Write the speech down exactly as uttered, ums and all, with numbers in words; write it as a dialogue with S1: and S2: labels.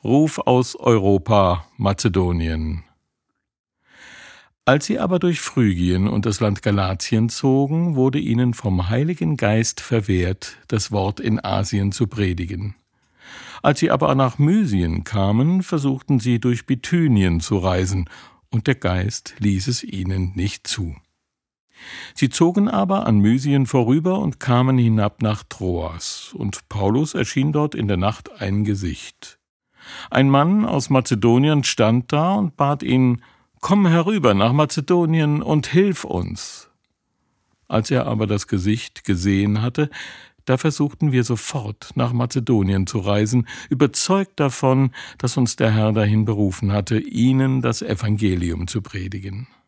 S1: Ruf aus Europa, Mazedonien. Als sie aber durch Phrygien und das Land Galatien zogen, wurde ihnen vom Heiligen Geist verwehrt, das Wort in Asien zu predigen. Als sie aber nach Mysien kamen, versuchten sie durch Bithynien zu reisen, und der Geist ließ es ihnen nicht zu. Sie zogen aber an Mysien vorüber und kamen hinab nach Troas, und Paulus erschien dort in der Nacht ein Gesicht. Ein Mann aus Mazedonien stand da und bat ihn: »Komm herüber nach Mazedonien und hilf uns.« Als er aber das Gesicht gesehen hatte, da versuchten wir sofort nach Mazedonien zu reisen, überzeugt davon, dass uns der Herr dahin berufen hatte, ihnen das Evangelium zu predigen.